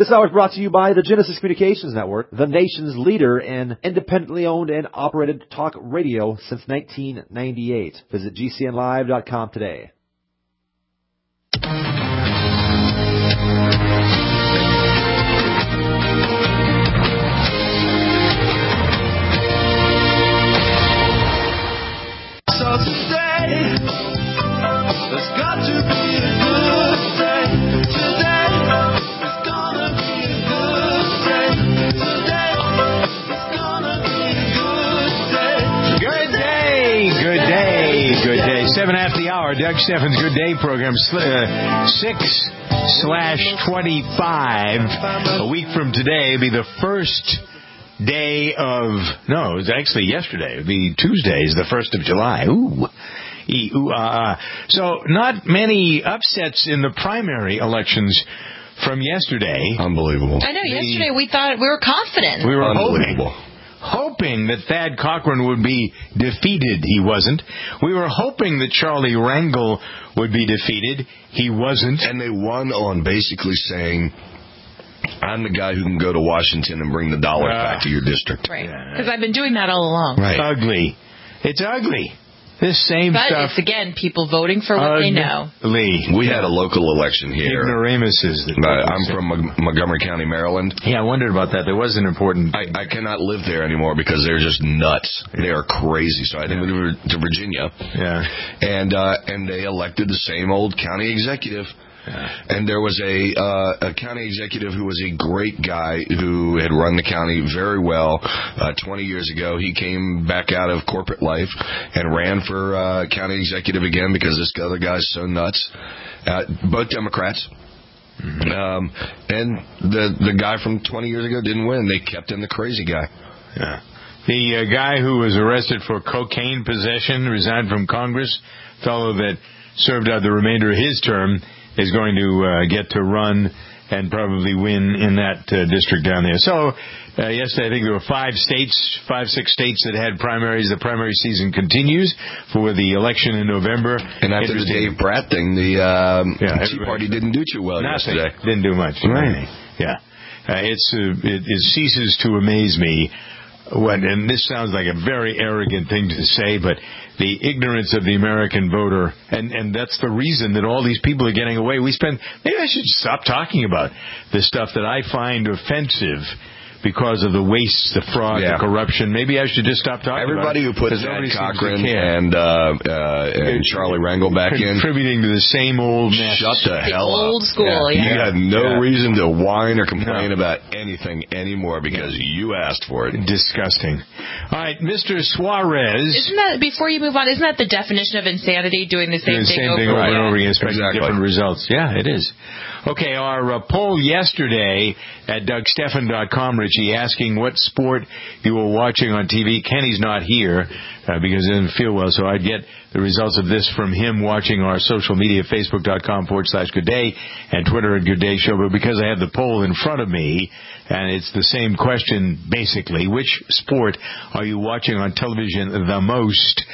This hour is brought to you by the Genesis Communications Network, the nation's leader in independently owned and operated talk radio since 1998. Visit GCNlive.com today. So today, there's got to be a good day. Today, it's gonna be a good day. Today, it's gonna be a good day. Good day, good day, good day. 7 after the hour, Doug Steffens' Good Day program, 6/25. A week from today will be the first day of, no, it was actually yesterday. It would be Tuesday, is the 1st of July. Ooh. So not many upsets in the primary elections from yesterday. Unbelievable. I know, yesterday we thought we were confident. We were hoping that Thad Cochran would be defeated. He wasn't. We were hoping that Charlie Rangel would be defeated. He wasn't. And they won on basically saying, I'm the guy who can go to Washington and bring the dollars back to your district. Right. Because I've been doing that all along. Right. Ugly. It's ugly. This same but stuff. But it's, again, people voting for what they know. We had a local election here. Ignoramuses. I'm from Montgomery County, Maryland. Yeah, I wondered about that. There was an important... I cannot live there anymore because they're just nuts. They are crazy. So I had to move to Virginia. Yeah. And they elected the same old county executive. Yeah. And there was a county executive who was a great guy who had run the county very well 20 years ago. He came back out of corporate life and ran for county executive again because this other guy's so nuts. Both Democrats. Mm-hmm. And the guy from 20 years ago didn't win. They kept in the crazy guy. Yeah. The guy who was arrested for cocaine possession, resigned from Congress, fellow that served out the remainder of his term, is going to get to run and probably win in that district down there. So, yesterday I think there were 5, 6 states that had primaries. The primary season continues for the election in November. And after the Dave Pratt thing, the Tea Party didn't do too well yesterday. Didn't do much. Right. Yeah. It ceases to amaze me. And this sounds like a very arrogant thing to say, but the ignorance of the American voter, and that's the reason that all these people are getting away. Maybe I should stop talking about the stuff that I find offensive because of the waste, the fraud, the corruption. Maybe I should just stop talking Everybody about it. Who put Thad Cochran and Charlie Rangel back contributing to the same old mess. Shut the hell up. Old school, You have no reason to whine or complain about anything anymore because you asked for it. Disgusting. All right, Mr. Suarez. Isn't that, before you move on, isn't that the definition of insanity, doing the same thing over and over again, expecting different results? Yeah, it is. Okay, our poll yesterday at DougSteffen.com, Richie, asking what sport you were watching on TV. Kenny's not here because he doesn't feel well, so I'd get the results of this from him watching our social media, Facebook.com/Good Day and Twitter at Good Day Show. But because I have the poll in front of me, and it's the same question, basically, which sport are you watching on television the most?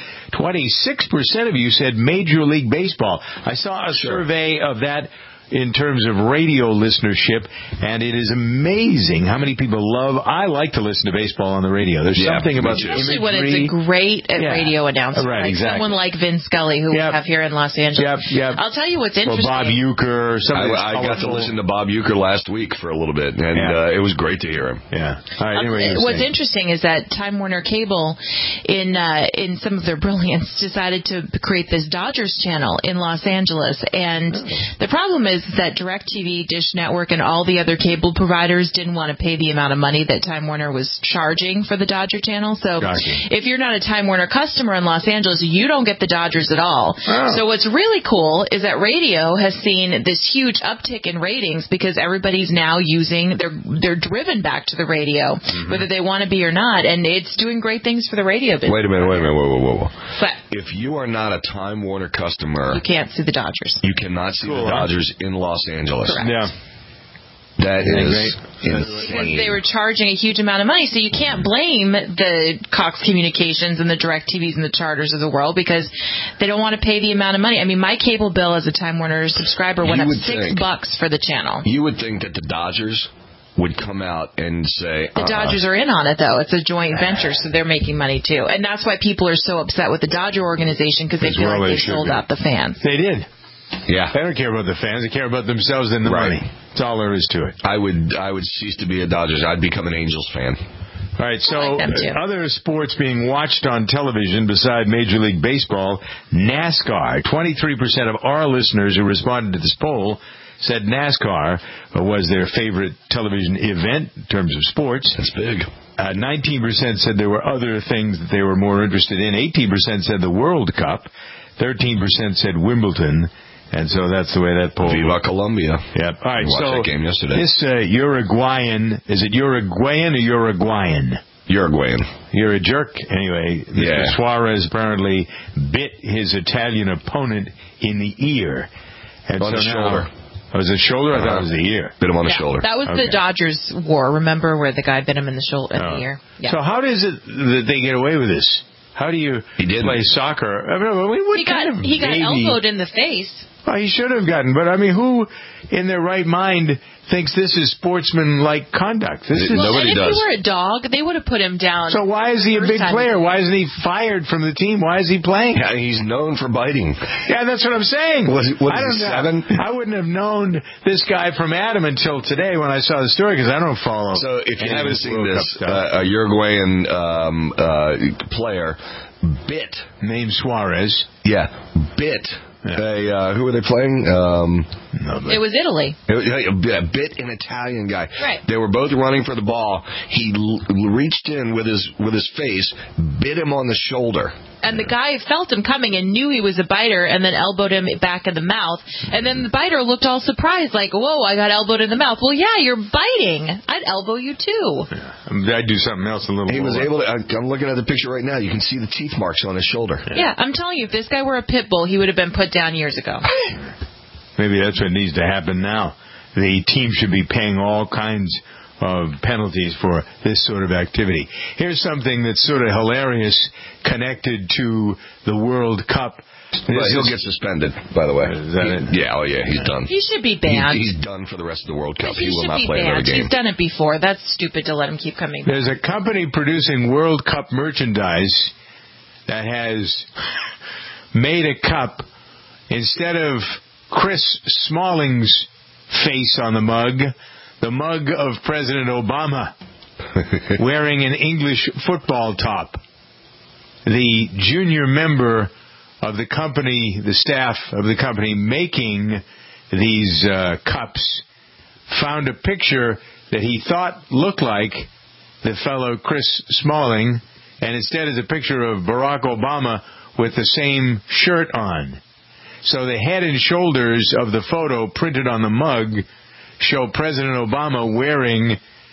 26% of you said Major League Baseball. I saw a survey of that in terms of radio listenership, and it is amazing how many people I like to listen to baseball on the radio. There's something about the imagery. Especially when it's great radio announcement. Right, like exactly. Someone like Vin Scully, who we have here in Los Angeles. I'll tell you what's interesting. Or Bob Uecker. I got to listen to Bob Uecker last week for a little bit, and it was great to hear him. Yeah. All right, anyway, what's interesting is that Time Warner Cable, in some of their brilliance, decided to create this Dodgers channel in Los Angeles. And the problem is that DirecTV, Dish Network, and all the other cable providers didn't want to pay the amount of money that Time Warner was charging for the Dodger channel. So if you're not a Time Warner customer in Los Angeles, you don't get the Dodgers at all. Oh. So what's really cool is that radio has seen this huge uptick in ratings because everybody's now they're driven back to the radio, whether they want to be or not, and it's doing great things for the radio business. Wait a minute. Whoa. But if you are not a Time Warner customer, you can't see the Dodgers. You cannot see the Dodgers in Los Angeles. Correct. Yeah. That Isn't that is because insane. they were charging a huge amount of money. So you can't blame the Cox Communications and the DirecTVs and the Charters of the world because they don't want to pay the amount of money. I mean, my cable bill as a Time Warner subscriber went You up would $6 for the channel. You would think that the Dodgers would come out and say... The Dodgers are in on it, though. It's a joint venture, so they're making money, too. And that's why people are so upset with the Dodger organization because they feel like they sold out the fans. They did. Yeah. They don't care about the fans. They care about themselves and the Right. money. That's all there is to it. I would cease to be a Dodgers. I'd become an Angels fan. All right, so I like them too. other sports being watched on television beside Major League Baseball, NASCAR. 23% of our listeners who responded to this poll said NASCAR was their favorite television event in terms of sports. That's big. 19% said there were other things that they were more interested in. 18% said the World Cup. 13% said Wimbledon. And so that's the way that poll. Viva Colombia. Yep. All right. I watched So that game yesterday. this Uruguayan, is it Uruguayan or Uruguayan? Uruguayan. You're a jerk. Anyway, Mr. Yeah. Suarez apparently bit his Italian opponent in the ear. And On the now- shoulder. Oh, was it shoulder? I thought it was the ear. Bit him on the Yeah, shoulder. that was Okay. the Dodgers war, remember, where the guy bit him in the shoulder, in the ear? Yeah. So how does it that they get away with this? How do you He didn't. play soccer? I mean, what he kind of got baby? elbowed in the face. Well, he should have gotten, but I mean, who in their right mind thinks this is sportsman-like conduct? This is Nobody and if does. he were a dog, they would have put him down. So why is he a First big time player? he did. Why isn't he fired from the team? Why is he playing? Yeah, he's known for biting. Yeah, that's what I'm saying. What is I he, don't know. 7? I wouldn't have known this guy from Adam until today when I saw the story because I don't follow. So if you any of haven't this seen World Cup this, stuff. a Uruguayan player bit. Named Suarez. Yeah, bit. Who were they playing? It was Italy. Bit an Italian guy. Right. They were both running for the ball. He reached in with his face, bit him on the shoulder. And the guy felt him coming and knew he was a biter and then elbowed him back in the mouth. And then the biter looked all surprised, like, whoa, I got elbowed in the mouth. Well, yeah, you're biting. I'd elbow you, too. I'd do something else a little He more. was able to. I'm looking at the picture right now. You can see the teeth marks on his shoulder. Yeah, I'm telling you, if this guy were a pit bull, he would have been put down years ago. Maybe that's what needs to happen now. The team should be paying all kinds of penalties for this sort of activity. Here's something that's sort of hilarious connected to the World Cup. But he'll get suspended, by the way. Is that it? Yeah, oh yeah, he's done. He should be banned. He's done for the rest of the World Cup. He He will should not be play another banned. game. He's done it before. That's stupid to let him keep coming back. There's a company producing World Cup merchandise that has made a cup instead of Chris Smalling's face on the mug of President Obama wearing an English football top. The junior member of the company, the staff of the company making these cups, found a picture that he thought looked like the fellow Chris Smalling, and instead is a picture of Barack Obama with the same shirt on. So the head and shoulders of the photo printed on the mug show President Obama wearing...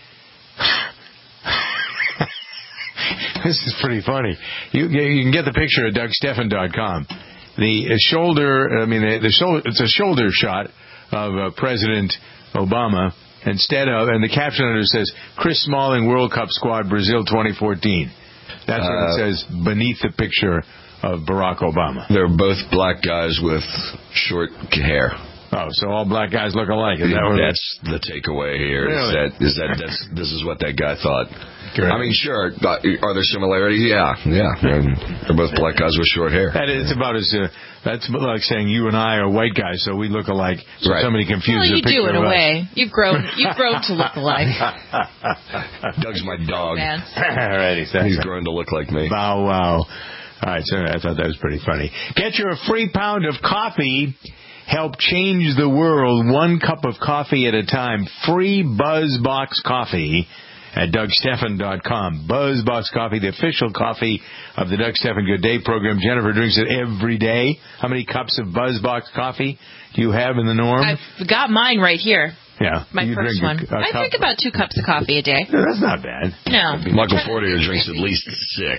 This is pretty funny. You can get the picture at DougStephan.com. The shoulder, it's a shoulder shot of President Obama and the caption under it says, Chris Smalling World Cup Squad Brazil 2014. That's what it says beneath the picture of Barack Obama. They're both black guys with short hair. Oh, so all black guys look alike. Is that what That's the takeaway here. Really? This is what that guy thought. Correct. I mean, sure. Are there similarities? Yeah. They're both black guys with short hair. It's about as that's like saying you and I are white guys, so we look alike. So Right. somebody confuses Well, you a picture do in of a us. way. You've grown to look alike. Doug's my dog. Man. Alrighty, thanks. He's grown to look like me. Bow wow. All right, so I thought that was pretty funny. Get your free pound of coffee. Help change the world one cup of coffee at a time. Free BuzzBox coffee at DougStephan.com. BuzzBox coffee, the official coffee of the Doug Stephan Good Day program. Jennifer drinks it every day. How many cups of BuzzBox coffee do you have in the norm? I've got mine right here. Yeah. My you first drink one. a I cup. drink about 2 cups of coffee a day. No, that's not bad. No. Michael Fortier drinks at least 6.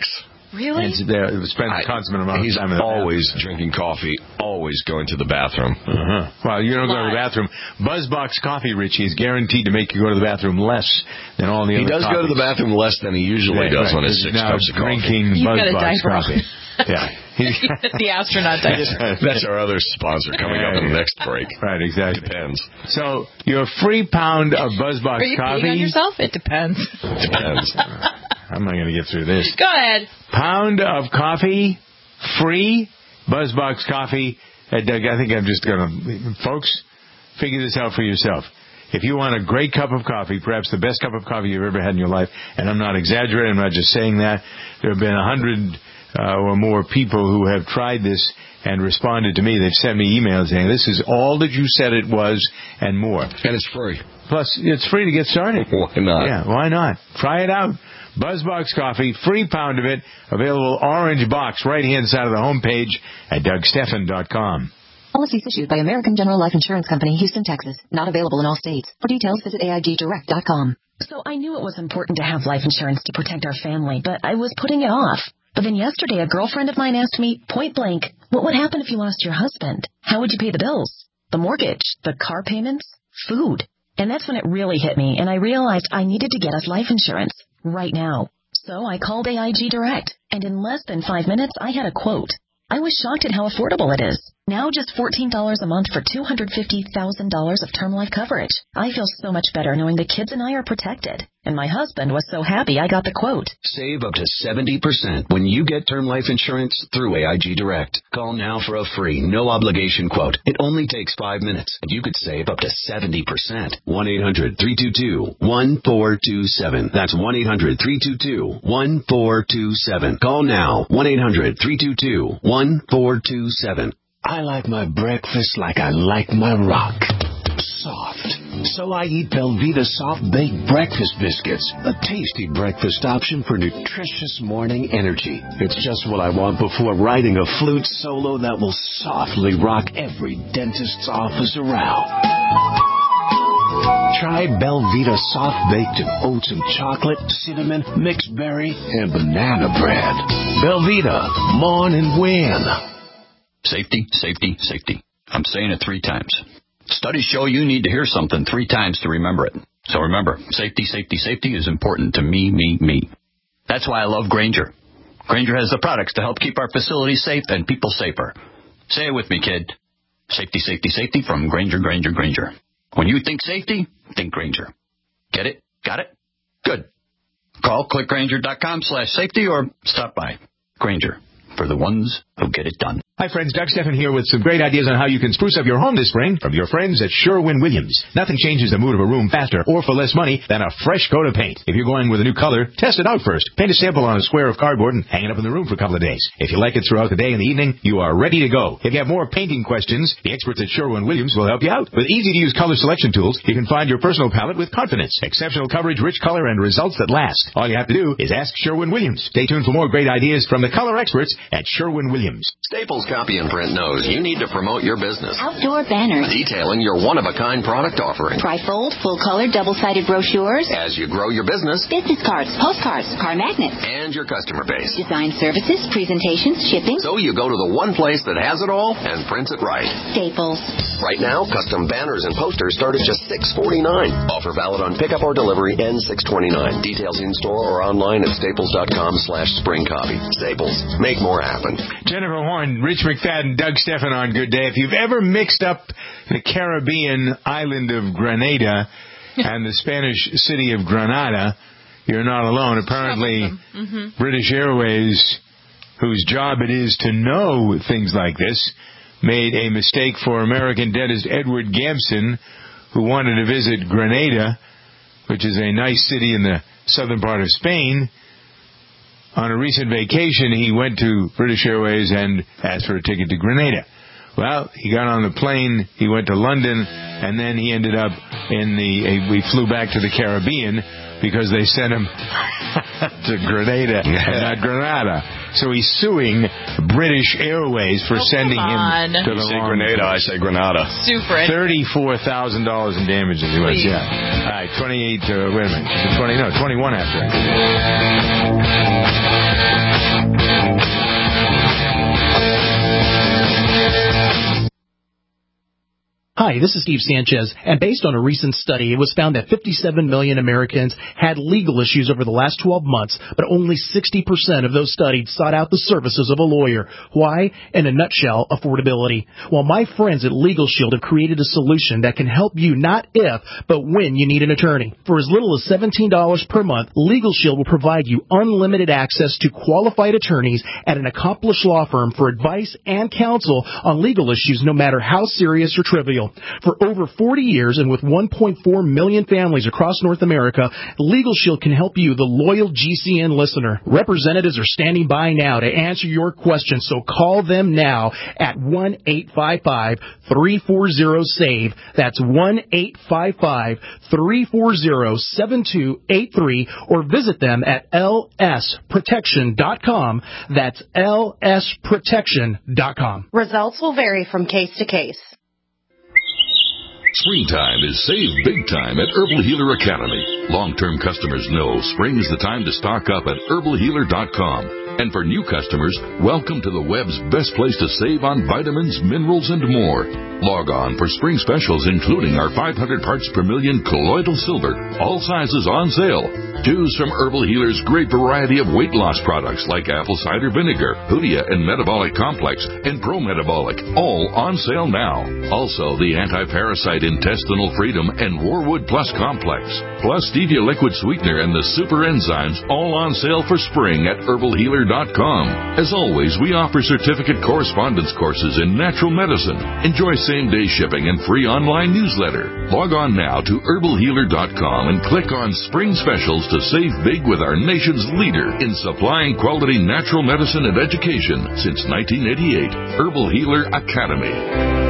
Really? And spends a consummate amount of time in the always bathroom. drinking coffee, always going to the bathroom. Uh-huh. Well, you don't go to the bathroom. BuzzBox Coffee, Richie, is guaranteed to make you go to the bathroom less than all the other He does go to the bathroom less than he usually does on his 6 now cups of coffee. drinking You've got a BuzzBox diaper on. coffee. Yeah. The astronaut diaper. That's our other sponsor coming up in the next break. Right, exactly. Depends. So, your free pound of BuzzBox Are you coffee... peeing on yourself? It depends. Depends. I'm not going to get through this. Go ahead. Pound of coffee, free BuzzBox coffee. I think I'm just going to... Folks, figure this out for yourself. If you want a great cup of coffee, perhaps the best cup of coffee you've ever had in your life, and I'm not exaggerating, I'm not just saying that, there have been 100 or more people who have tried this and responded to me. They've sent me emails saying, this is all that you said it was and more. And it's free. Plus, it's free to get started. Why not? Yeah, why not? Try it out. BuzzBox Coffee, free pound of it, available orange box right inside of the homepage at DougStephan.com. Policies issued by American General Life Insurance Company, Houston, Texas. Not available in all states. For details, visit AIGdirect.com. So I knew it was important to have life insurance to protect our family, but I was putting it off. But then yesterday, a girlfriend of mine asked me, point blank, what would happen if you lost your husband? How would you pay the bills? The mortgage? The car payments? Food? And that's when it really hit me, and I realized I needed to get us life insurance right now. So I called AIG Direct, and in less than 5 minutes, I had a quote. I was shocked at how affordable it is. Now just $14 a month for $250,000 of term life coverage. I feel so much better knowing the kids and I are protected. And my husband was so happy I got the quote. Save up to 70% when you get term life insurance through AIG Direct. Call now for a free, no-obligation quote. It only takes 5 minutes, and you could save up to 70%. 1-800-322-1427. That's 1-800-322-1427. Call now. 1-800-322-1427. I like my breakfast like I like my rock. Soft. So I eat Belvita Soft Baked Breakfast Biscuits, a tasty breakfast option for nutritious morning energy. It's just what I want before writing a flute solo that will softly rock every dentist's office around. Try Belvita Soft Baked in oats and chocolate, cinnamon, mixed berry, and banana bread. Belvita, morn and win. Safety, safety, safety. I'm saying it 3 times. Studies show you need to hear something 3 times to remember it. So remember, safety, safety, safety is important to me, me, me. That's why I love Grainger. Grainger has the products to help keep our facilities safe and people safer. Say it with me, kid. Safety, safety, safety from Grainger, Grainger, Grainger. When you think safety, think Grainger. Get it? Got it? Good. Call clickgrainger.com/safety or stop by. Grainger, for the ones who get it done. Hi, friends. Doug Stephan here with some great ideas on how you can spruce up your home this spring from your friends at Sherwin-Williams. Nothing changes the mood of a room faster or for less money than a fresh coat of paint. If you're going with a new color, test it out first. Paint a sample on a square of cardboard and hang it up in the room for a couple of days. If you like it throughout the day and the evening, you are ready to go. If you have more painting questions, the experts at Sherwin-Williams will help you out. With easy-to-use color selection tools, you can find your personal palette with confidence. Exceptional coverage, rich color, and results that last. All you have to do is ask Sherwin-Williams. Stay tuned for more great ideas from the color experts at Sherwin-Williams. Staples Copy and Print knows you need to promote your business. Outdoor banners. Detailing your one-of-a-kind product offering. Trifold, full-color, double-sided brochures. As you grow your business. Business cards, postcards, car magnets. And your customer base. Design services, presentations, shipping. So you go to the one place that has it all and prints it right. Staples. Right now, custom banners and posters start at just $6.49. Offer valid on pickup or delivery ends $6.29. Details in-store or online at staples.com/springcopy. Staples. Make more happen. Jennifer Horn, Rich McFadden, Doug Stephan on Good Day. If you've ever mixed up the Caribbean island of Grenada and the Spanish city of Granada, you're not alone. Apparently, British Airways, whose job it is to know things like this, made a mistake for American dentist Edward Gamson, who wanted to visit Grenada, which is a nice city in the southern part of Spain. On a recent vacation, he went to British Airways and asked for a ticket to Grenada. Well, he got on the plane, he went to London, and then he ended up we flew back to the Caribbean because they sent him to Grenada and not Granada. So he's suing British Airways for sending him to the say wrong Grenada, I say Grenada. Super. $34,000 in damages. He was, yeah. All right, 28. Wait a minute. 21 after. Hi, this is Steve Sanchez, and based on a recent study, it was found that 57 million Americans had legal issues over the last 12 months, but only 60% of those studied sought out the services of a lawyer. Why? In a nutshell, affordability. Well, my friends at Legal Shield have created a solution that can help you not if, but when you need an attorney. For as little as $17 per month, Legal Shield will provide you unlimited access to qualified attorneys at an accomplished law firm for advice and counsel on legal issues, no matter how serious or trivial. For over 40 years and with 1.4 million families across North America, Legal Shield can help you, the loyal GCN listener. Representatives are standing by now to answer your questions, so call them now at 1-855-340-SAVE. That's 1-855-340-7283, or visit them at lsprotection.com. That's lsprotection.com. Results will vary from case to case. Springtime is save big time at Herbal Healer Academy. Long-term customers know spring is the time to stock up at herbalhealer.com. And for new customers, welcome to the web's best place to save on vitamins, minerals, and more. Log on for spring specials, including our 500 parts per million colloidal silver, all sizes on sale. Choose from Herbal Healer's great variety of weight loss products like apple cider vinegar, Hoodia and Metabolic Complex, and Pro Metabolic, all on sale now. Also, the anti-parasite intestinal freedom and Warwood Plus Complex, plus stevia liquid sweetener and the super enzymes, all on sale for spring at herbalhealer.com. As always, we offer certificate correspondence courses in natural medicine. Enjoy same-day shipping and free online newsletter. Log on now to herbalhealer.com and click on Spring Specials to save big with our nation's leader in supplying quality natural medicine and education since 1988, Herbal Healer Academy.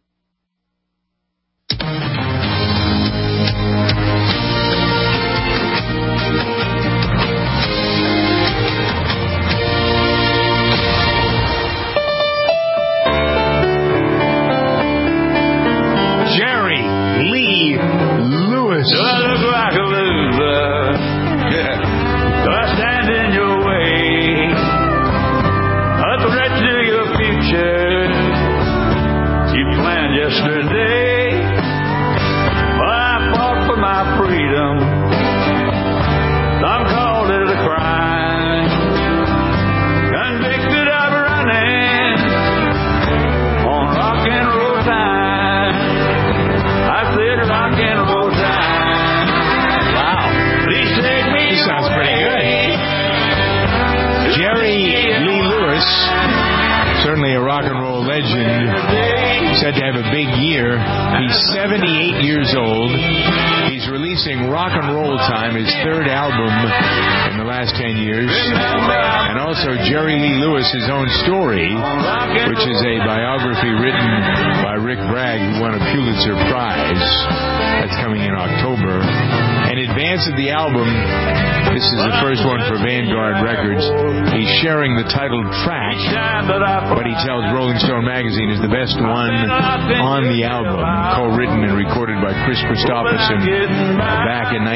Said to have a big year. He's 78 years old. He's releasing Rock and Roll Time, his third album in the last 10 years. And also Jerry Lee Lewis' own story, which is a biography written by Rick Bragg, who won a Pulitzer Prize. That's coming in October. In advance of the album, this is the first one for Vanguard Records. He's sharing the titled track, what he tells Rolling Stone magazine is the best one on the album, co-written and recorded by Chris Christopherson back in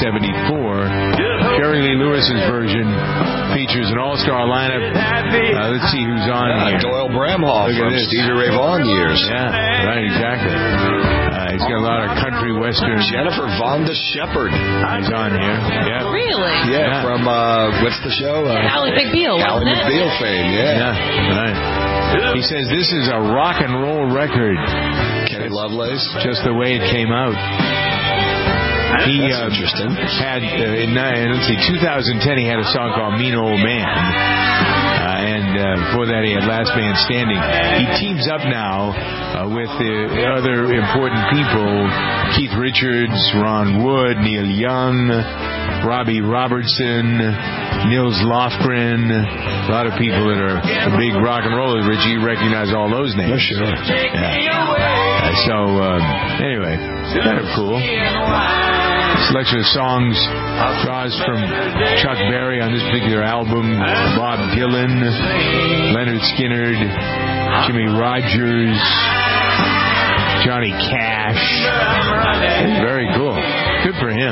1974. Jerry Lee Lewis's version features an all-star lineup. Let's see who's on here. Doyle Bramhall from Stevie Ray Vaughan years. Yeah, right, exactly. He's got a lot of country western. Jennifer Vonda Shepard is on here. Yeah. Really? Yeah, from what's the show? Ally McBeal, Ally wasn't it? McBeal fame. Yeah, right. He says this is a rock and roll record. Kenny Lovelace, just the way it came out. He interesting. Had in 2010 he had a song called Mean Old Man. And before that, he had Last Man Standing. He teams up now with other important people: Keith Richards, Ron Wood, Neil Young, Robbie Robertson, Nils Lofgren. A lot of people that are big rock and rollers. Richie, you recognize all those names? Oh, sure. Yeah. Anyway, kind of cool. Selection of songs draws from Chuck Berry on this particular album, Bob Dylan, Leonard Skinner, Jimmy Rogers, Johnny Cash. Very cool. Good for him.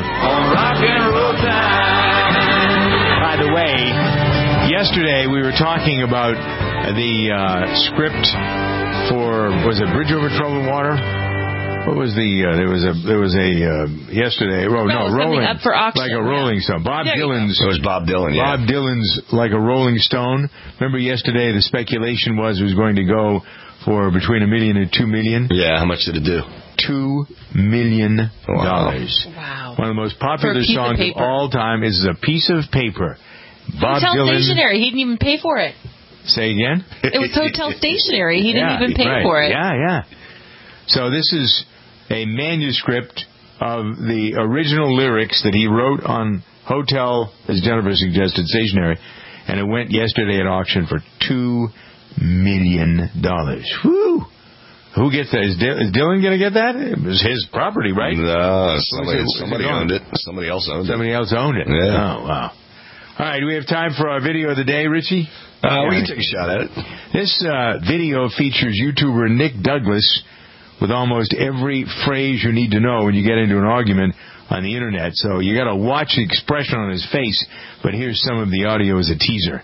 By the way, yesterday we were talking about the script for, was it Bridge Over Troubled Water? What was there was a yesterday, Rolling, up for auction. like a Rolling Stone. Bob Dylan's. It was Bob Dylan, yeah. Bob Dylan's Like a Rolling Stone. Remember yesterday the speculation was it was going to go for between $1 million and $2 million? Yeah, how much did it do? $2 million. Wow. One of the most popular songs of all time is A Piece of Paper. Bob Hotel Dylan. Stationery. He didn't even pay for it. Say again? It was Hotel Stationery. He didn't even pay for it. Yeah. So this is a manuscript of the original lyrics that he wrote on Hotel, as Jennifer suggested, Stationery, and it went yesterday at auction for $2 million. Woo! Who gets that? Is Dylan going to get that? It was his property, right? No, somebody owned it. Somebody else owned it. Yeah. Oh, wow. All right, do we have time for our video of the day, Richie? We can take a shot at it. This video features YouTuber Nick Douglas with almost every phrase you need to know when you get into an argument on the internet. So you got to watch the expression on his face. But here's some of the audio as a teaser.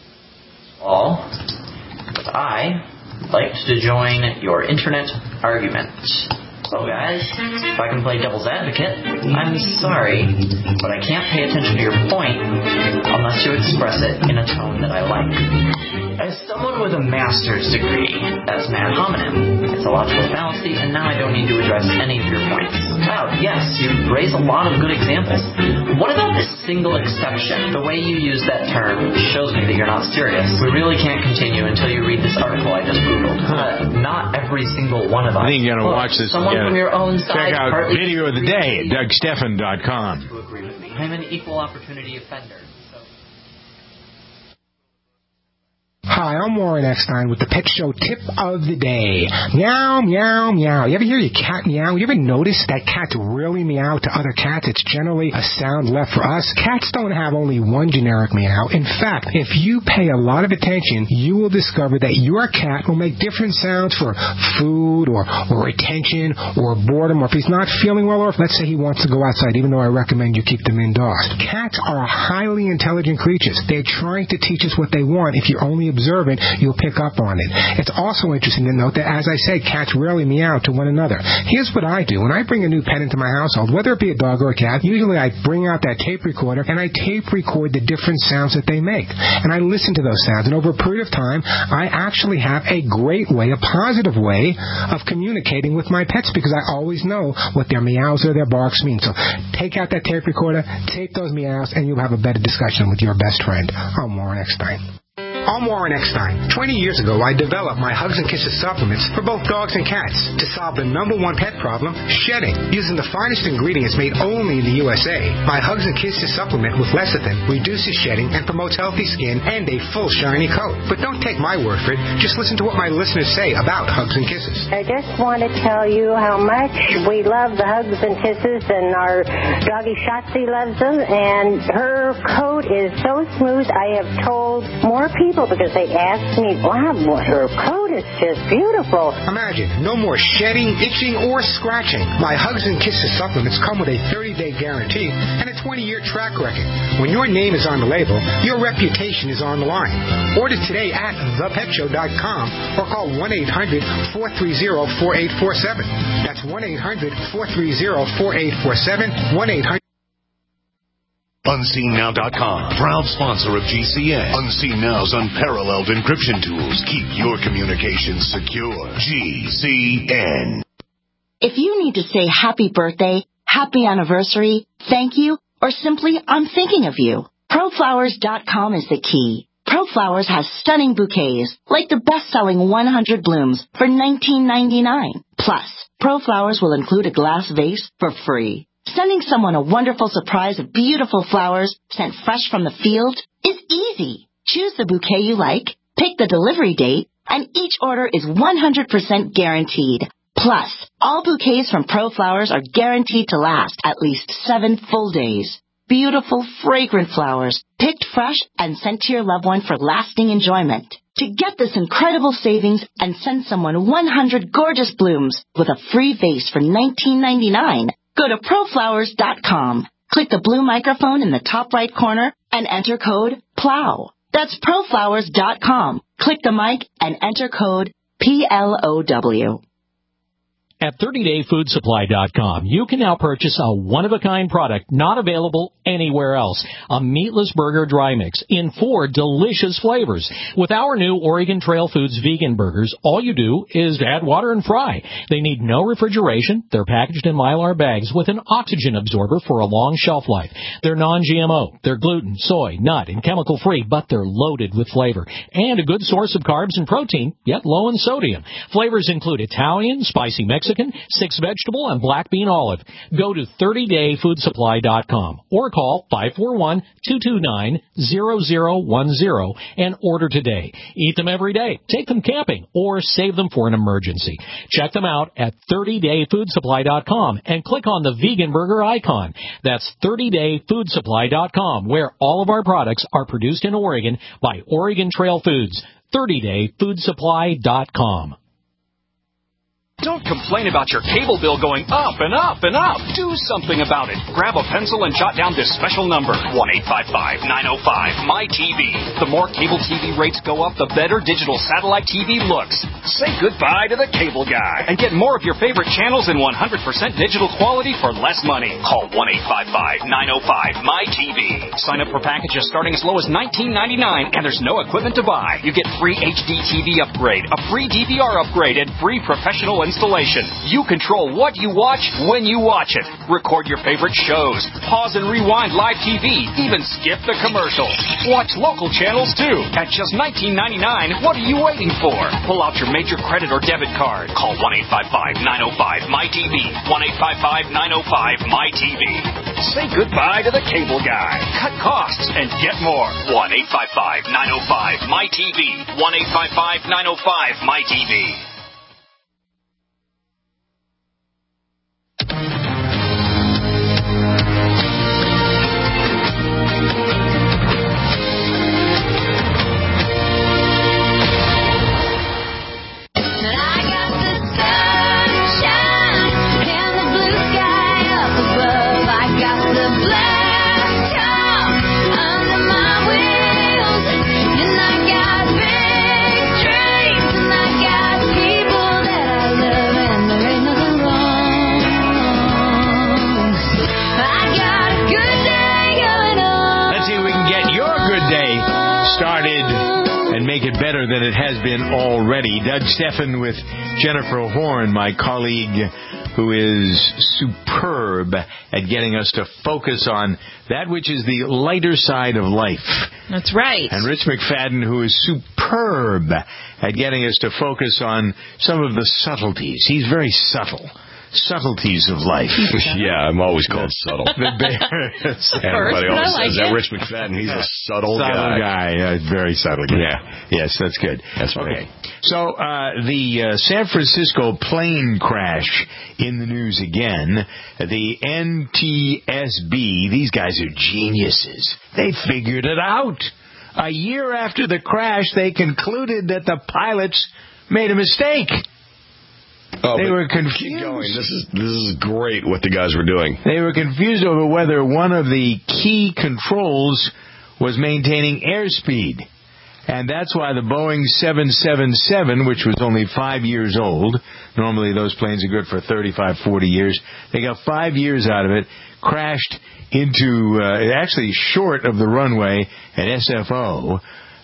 I like to join your internet arguments. So guys, if I can play devil's advocate, I'm sorry, but I can't pay attention to your point unless you express it in a tone that I like. As someone with a master's degree, that's an ad hominem. It's a logical fallacy, and now I don't need to address any of your points. Wow, yes, you raise a lot of good examples. What about this single exception? The way you use that term shows me that you're not serious. We really can't continue until you read this article I just Googled. Not every single one of us. I think you got to watch this. Someone from your own side. Check out Video of the Day at DougStephan.com. To agree with me. I'm an equal opportunity offender. Hi, I'm Warren Eckstein with the Pet Show Tip of the Day. Meow, meow, meow. You ever hear your cat meow? You ever notice that cats really meow to other cats? It's generally a sound left for us. Cats don't have only one generic meow. In fact, if you pay a lot of attention, you will discover that your cat will make different sounds for food or attention or boredom, or if he's not feeling well, or if, let's say, he wants to go outside, even though I recommend you keep them indoors. Cats are highly intelligent creatures. They're trying to teach us what they want. If you're only observant, you'll pick up on it. It's also interesting to note that, as I said, cats rarely meow to one another. Here's what I do. When I bring a new pet into my household, whether it be a dog or a cat, usually I bring out that tape recorder and I tape record the different sounds that they make. And I listen to those sounds. And over a period of time, I actually have a great way, a positive way of communicating with my pets, because I always know what their meows or their barks mean. So take out that tape recorder, tape those meows, and you'll have a better discussion with your best friend. I'm Warren Eckstein. I'm Warren Eckstein. 20 years ago, I developed my Hugs and Kisses supplements for both dogs and cats to solve the number one pet problem, shedding. Using the finest ingredients made only in the USA, my Hugs and Kisses supplement with lecithin reduces shedding and promotes healthy skin and a full shiny coat. But don't take my word for it. Just listen to what my listeners say about Hugs and Kisses. I just want to tell you how much we love the Hugs and Kisses, and our doggy Shotzi loves them, and her coat is so smooth. I have told more people because they ask me, wow, her coat is just beautiful. Imagine, no more shedding, itching, or scratching. My Hugs and Kisses supplements come with a 30-day guarantee and a 20-year track record. When your name is on the label, your reputation is on the line. Order today at thepetshow.com or call 1-800-430-4847. That's 1-800-430-4847, 1-800. UnseenNow.com, proud sponsor of GCN. Unseen Now's unparalleled encryption tools keep your communications secure. GCN. If you need to say happy birthday, happy anniversary, thank you, or simply I'm thinking of you, ProFlowers.com is the key. ProFlowers has stunning bouquets, like the best-selling 100 Blooms for $19.99. Plus, ProFlowers will include a glass vase for free. Sending someone a wonderful surprise of beautiful flowers sent fresh from the field is easy. Choose the bouquet you like, pick the delivery date, and each order is 100% guaranteed. Plus, all bouquets from Pro Flowers are guaranteed to last at least 7 full days. Beautiful, fragrant flowers, picked fresh and sent to your loved one for lasting enjoyment. To get this incredible savings and send someone 100 gorgeous blooms with a free vase for $19.99, go to proflowers.com. Click the blue microphone in the top right corner and enter code PLOW. That's proflowers.com. Click the mic and enter code PLOW. At 30dayfoodsupply.com, you can now purchase a one-of-a-kind product not available anywhere else. A meatless burger dry mix in 4 delicious flavors. With our new Oregon Trail Foods vegan burgers, all you do is add water and fry. They need no refrigeration. They're packaged in Mylar bags with an oxygen absorber for a long shelf life. They're non-GMO. They're gluten, soy, nut, and chemical-free, but they're loaded with flavor. And a good source of carbs and protein, yet low in sodium. Flavors include Italian, spicy Mexican, 6 vegetable, and black bean olive. Go to 30dayfoodsupply.com or call 541-229-0010 and order today. Eat them every day, take them camping, or save them for an emergency. Check them out at 30dayfoodsupply.com and click on the vegan burger icon. That's 30dayfoodsupply.com, where all of our products are produced in Oregon by Oregon Trail Foods. 30dayfoodsupply.com. Don't complain about your cable bill going up and up and up. Do something about it. Grab a pencil and jot down this special number, 1-855-905-MY-TV. The more cable TV rates go up, the better digital satellite TV looks. Say goodbye to the cable guy and get more of your favorite channels in 100% digital quality for less money. Call 1-855-905-MY-TV. Sign up for packages starting as low as $19.99, and there's no equipment to buy. You get free HD TV upgrade, a free DVR upgrade, and free professional installation. You control what you watch when you watch it. Record your favorite shows. Pause and rewind live TV. Even skip the commercials. Watch local channels too. At just $19.99, what are you waiting for? Pull out your major credit or debit card. Call 1-855-905-MY-TV. 1-855-905-MY-TV. Say goodbye to the cable guy. Cut costs and get more. 1-855-905-MY-TV. 1-855-905-MY-TV. Make it better than it has been already. Doug Stephan with Jennifer Horn, my colleague, who is superb at getting us to focus on that which is the lighter side of life. That's right. And Rich McFadden, who is superb at getting us to focus on some of the subtleties. He's very subtle. Subtleties of life. Yeah, I'm always called subtle. Everybody else says that Rich McFadden, he's a subtle guy. Very subtle guy. Yeah. Yes, that's good. That's okay. So the San Francisco plane crash in the news again. The NTSB, these guys are geniuses. They figured it out. A year after the crash, they concluded that the pilots made a mistake. They were confused. Keep going. This is great what the guys were doing. They were confused over whether one of the key controls was maintaining airspeed. And that's why the Boeing 777, which was only 5 years old, normally those planes are good for 35, 40 years, they got 5 years out of it, crashed into, actually short of the runway at SFO.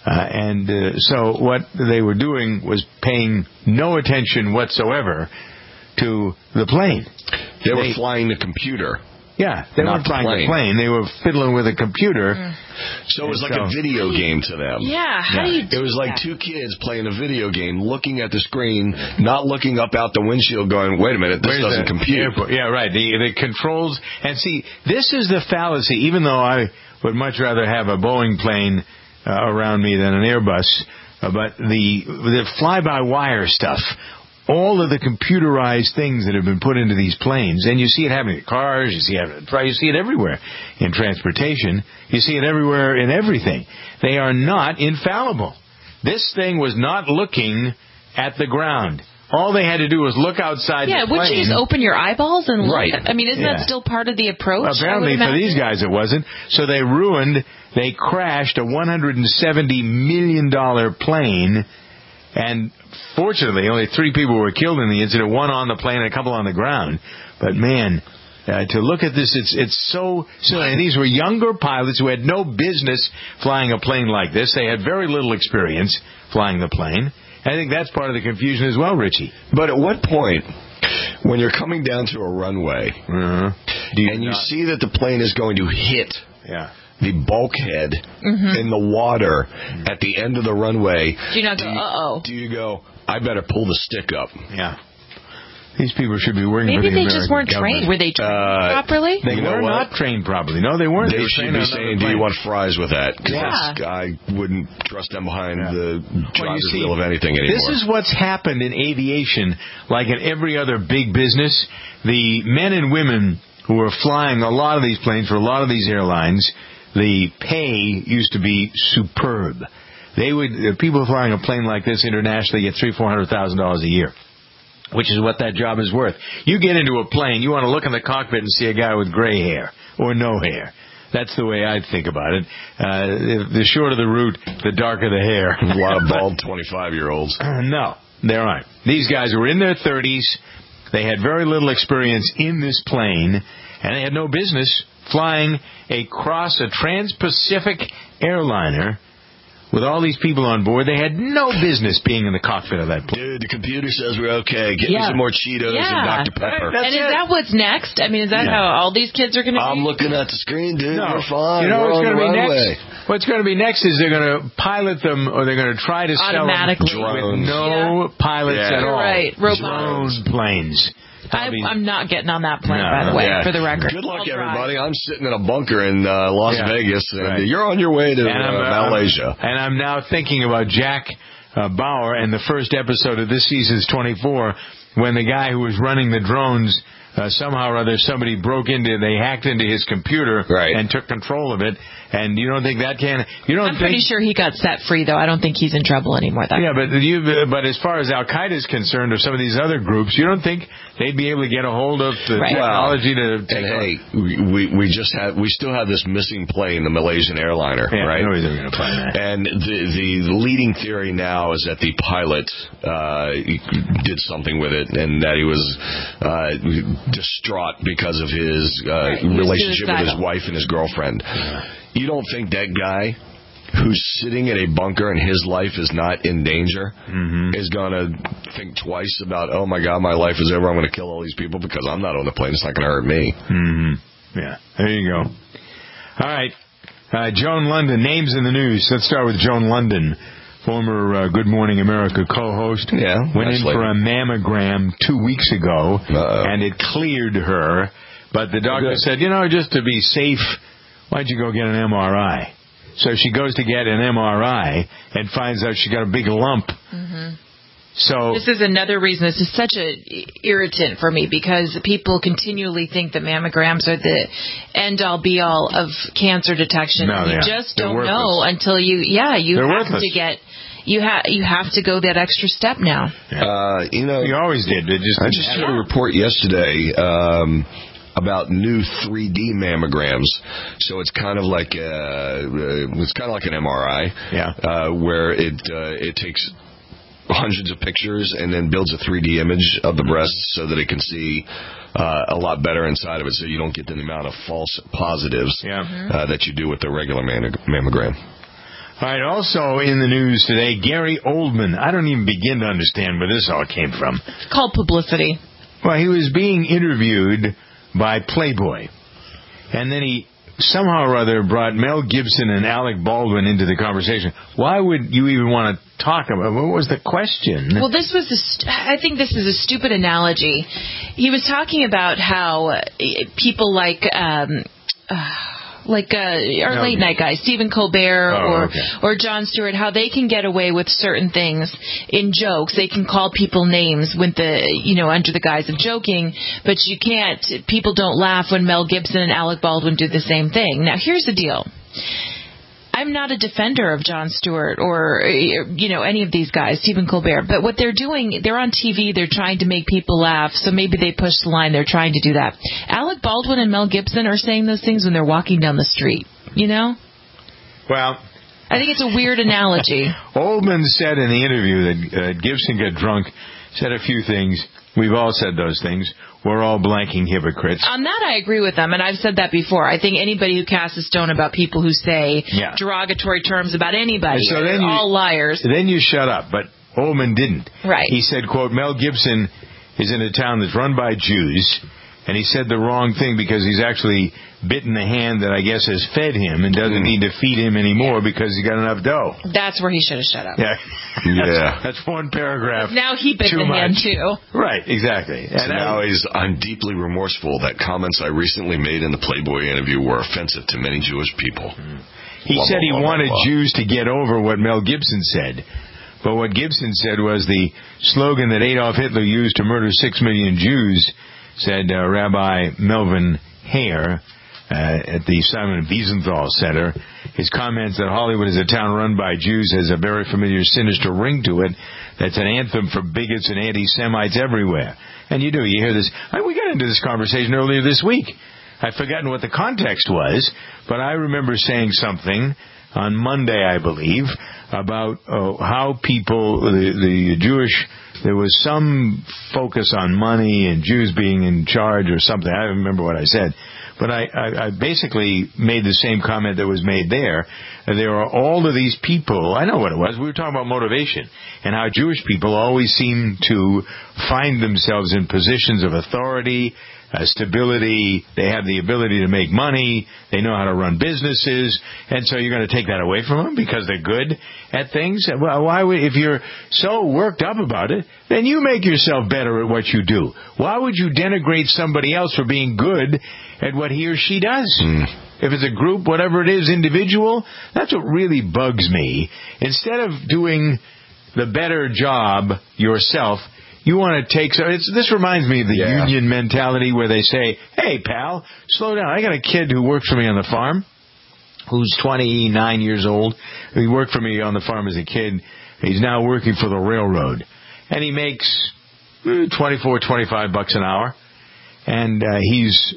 So what they were doing was paying no attention whatsoever to the plane. They were flying the computer. Yeah, they weren't flying the plane. They were fiddling with a computer. So it was like a video game to them. Yeah, how do you do It was like two kids playing a video game, looking at the screen, not looking up out the windshield going, wait a minute, this doesn't compute. Yeah, right. The controls. And see, this is the fallacy, even though I would much rather have a Boeing plane around me than an Airbus, but the fly-by-wire stuff all of the computerized things that have been put into these planes, and you see it happening in cars, you see it everywhere in transportation, you see it everywhere in everything. They are not infallible. This thing was not looking at the ground. All they had to do was look outside the plane. Yeah, wouldn't you just open your eyeballs and look? Right. I mean, isn't that still part of the approach? Well, apparently for these guys it wasn't. So they crashed a $170 million plane, and fortunately only 3 people were killed in the incident, 1 on the plane and a couple on the ground. But man, to look at this, it's so silly. And these were younger pilots who had no business flying a plane like this. They had very little experience flying the plane. I think that's part of the confusion as well, Richie. But at what point, when you're coming down to a runway, and you see that the plane is going to hit the bulkhead in the water at the end of the runway, do you not go, uh-oh? Do you go, I better pull the stick up? Yeah. These people should be working for the Maybe they American just weren't government. trained. Were they trained properly? They were not trained properly. No, they weren't. They were should trained be on saying, another do you plane. want fries with that? Because I wouldn't trust them behind the driver's wheel of anything anymore. This is what's happened in aviation, like in every other big business. The men and women who are flying a lot of these planes for a lot of these airlines, the pay used to be superb. People flying a plane like this internationally get $300,000-$400,000 a year, which is what that job is worth. You get into a plane, you want to look in the cockpit and see a guy with gray hair or no hair. That's the way I'd think about it. The shorter the route, the darker the hair. A lot of bald 25-year-olds. No, there aren't. These guys were in their 30s. They had very little experience in this plane, and they had no business flying across a trans-Pacific airliner with all these people on board. They had no business being in the cockpit of that plane. Dude, the computer says we're okay. Get me some more Cheetos and Dr. Pepper. And is that what's next? I mean, is that how all these kids are going to be? I'm looking at the screen, dude. No. We're fine. You know we're what's on going to the be runway. next? What's going to be next is they're going to pilot them, or they're going to try to sell them with no pilots at all. Right, drone planes. I'm not getting on that plane, by the way, for the record. Good luck, everybody. I'm sitting in a bunker in Las Vegas, and you're on your way to Malaysia. And I'm now thinking about Jack Bauer and the first episode of this season's 24, when the guy who was running the drones, somehow or other, somebody they hacked into his computer and took control of it. And you don't think that can... I'm pretty sure he got set free, though. I don't think he's in trouble anymore. But as far as Al-Qaeda is concerned, or some of these other groups, you don't think they'd be able to get a hold of the technology to take we still have this missing plane, the Malaysian airliner, right? I know they're going to find that. And the leading theory now is that the pilot did something with it, and that he was distraught because of his relationship with his wife and his girlfriend. You don't think that guy who's sitting in a bunker and his life is not in danger is going to think twice about, oh, my God, my life is over. I'm going to kill all these people because I'm not on the plane. It's not going to hurt me. Yeah, there you go. All right. Joan London, names in the news. Let's start with Joan London, former Good Morning America co-host. Went in for a mammogram 2 weeks ago, and it cleared her. But the doctor said, just to be safe, why don't you go get an MRI? So she goes to get an MRI and finds out she got a big lump. So this is another reason this is such a irritant for me, because people continually think that mammograms are the end-all, be-all of cancer detection. No, you just don't know until you have to go that extra step now. You always did. I just heard a report yesterday about new 3D mammograms. So it's kind of like an MRI, where it takes hundreds of pictures and then builds a 3D image of the breast so that it can see a lot better inside of it, so you don't get the amount of false positives that you do with the regular mammogram. All right, also in the news today, Gary Oldman. I don't even begin to understand where this all came from. It's called publicity. Well, he was being interviewed by Playboy, and then he somehow or other brought Mel Gibson and Alec Baldwin into the conversation. Why would you even want to talk about it? What was the question? Well, I think this is a stupid analogy. He was talking about how people like like our late night guys, Stephen Colbert or Jon Stewart, how they can get away with certain things in jokes. They can call people names with under the guise of joking, but you can't. People don't laugh when Mel Gibson and Alec Baldwin do the same thing. Now, here's the deal. I'm not a defender of Jon Stewart or, any of these guys, Stephen Colbert. But what they're doing, they're on TV, they're trying to make people laugh, so maybe they push the line, they're trying to do that. Alec Baldwin and Mel Gibson are saying those things when they're walking down the street, Well, I think it's a weird analogy. Oldman said in the interview that Gibson got drunk, said a few things. We've all said those things. We're all blanking hypocrites. On that, I agree with them, and I've said that before. I think anybody who casts a stone about people who say derogatory terms about anybody are all liars. Then you shut up, but Oldman didn't. Right. He said, quote, Mel Gibson is in a town that's run by Jews, and he said the wrong thing because he's actually bitten the hand that I guess has fed him and doesn't need to feed him anymore because he got enough dough. That's where he should have shut up. Yeah. That's one paragraph. Now he bit the hand, too. Right, exactly. And now I'm deeply remorseful that comments I recently made in the Playboy interview were offensive to many Jewish people. He said he wanted Jews to get over what Mel Gibson said. But what Gibson said was the slogan that Adolf Hitler used to murder 6 million Jews, said Rabbi Melvin Hare, at the Simon Wiesenthal Center. His comments that Hollywood is a town run by Jews has a very familiar, sinister ring to it. That's an anthem for bigots and anti-Semites everywhere. And you hear this. We got into this conversation earlier this week. I've forgotten what the context was, but I remember saying something on Monday, I believe, about how people, the Jewish, there was some focus on money and Jews being in charge or something. I don't remember what I said. But I basically made the same comment that was made there. There are all of these people, I know what it was, we were talking about motivation, and how Jewish people always seem to find themselves in positions of authority, stability, they have the ability to make money, they know how to run businesses, and so you're going to take that away from them because they're good at things? Well, why would, if you're so worked up about it, then you make yourself better at what you do. Why would you denigrate somebody else for being good at what he or she does? If it's a group, whatever it is, individual, that's what really bugs me. Instead of doing the better job yourself, you want to take... This reminds me of the union mentality where they say, hey, pal, slow down. I got a kid who worked for me on the farm who's 29 years old. He worked for me on the farm as a kid. He's now working for the railroad. And he makes $24, $25 an hour. And he's